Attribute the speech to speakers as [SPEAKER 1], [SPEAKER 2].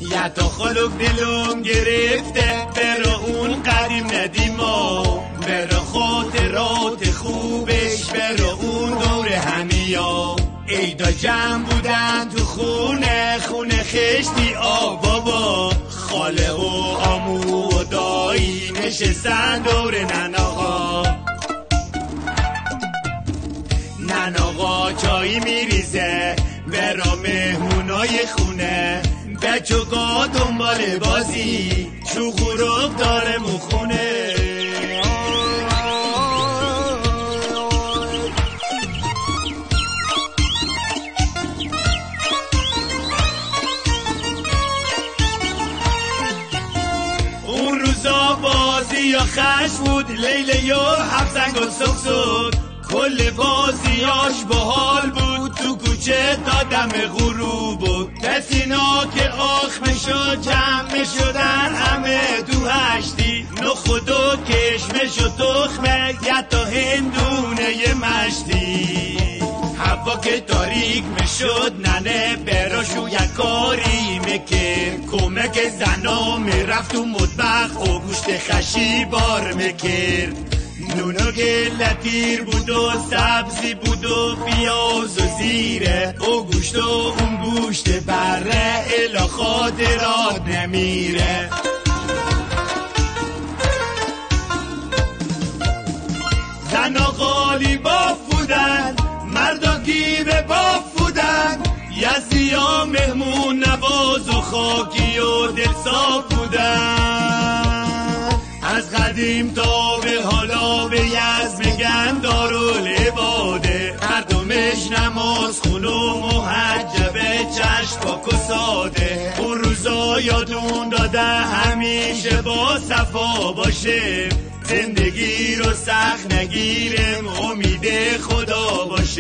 [SPEAKER 1] یا تا خلق دلم گرفته برا اون قدیم ندیما، برا خاطرات خوبش، برا اون دور همیا. عیدا جمع بودن تو خونه خشتی بابا، خاله و عمو و دایی نشستن دور نناغا. نناغا چایی میریزه برا مهمونای خونه، بچه‌ها دنبال بازی شوخ و رب داره مخونه. اون روزا بازی یا خش بود، لیله یا حبزنگ و سکسود، کل بازیاش باحال بود، تو کوچه تا دم غروب بود. کسینا که آخمه شد جمع شدن همه تو هشتی، نخود و کشمش و تخمه یا تا هندونه ی مشتی. هوا که تاریک میشد ننه براشو یک کاری میکرد، کمک زنا میرفت تو مطبخ و گوشت خشی بار میکرد. نونو گلتیر بود و سبزی بود و پیاز و زیره، او گوشت و اون گوشت بره الا خاطرات نمیره. زنا غالی باف بودن، مردا گیره باف بودن، یزدیا مهمون نواز و خاکی و دلصاف بودن. از قدیم تا به حالا به یزد میگن دارالعباده، مردمش نماز خون و محجبه، چشم پاک و ساده. اون روزا یادون داده همیشه با صفا باشه، زندگی رو سخت نگیرم امید خدا باشه.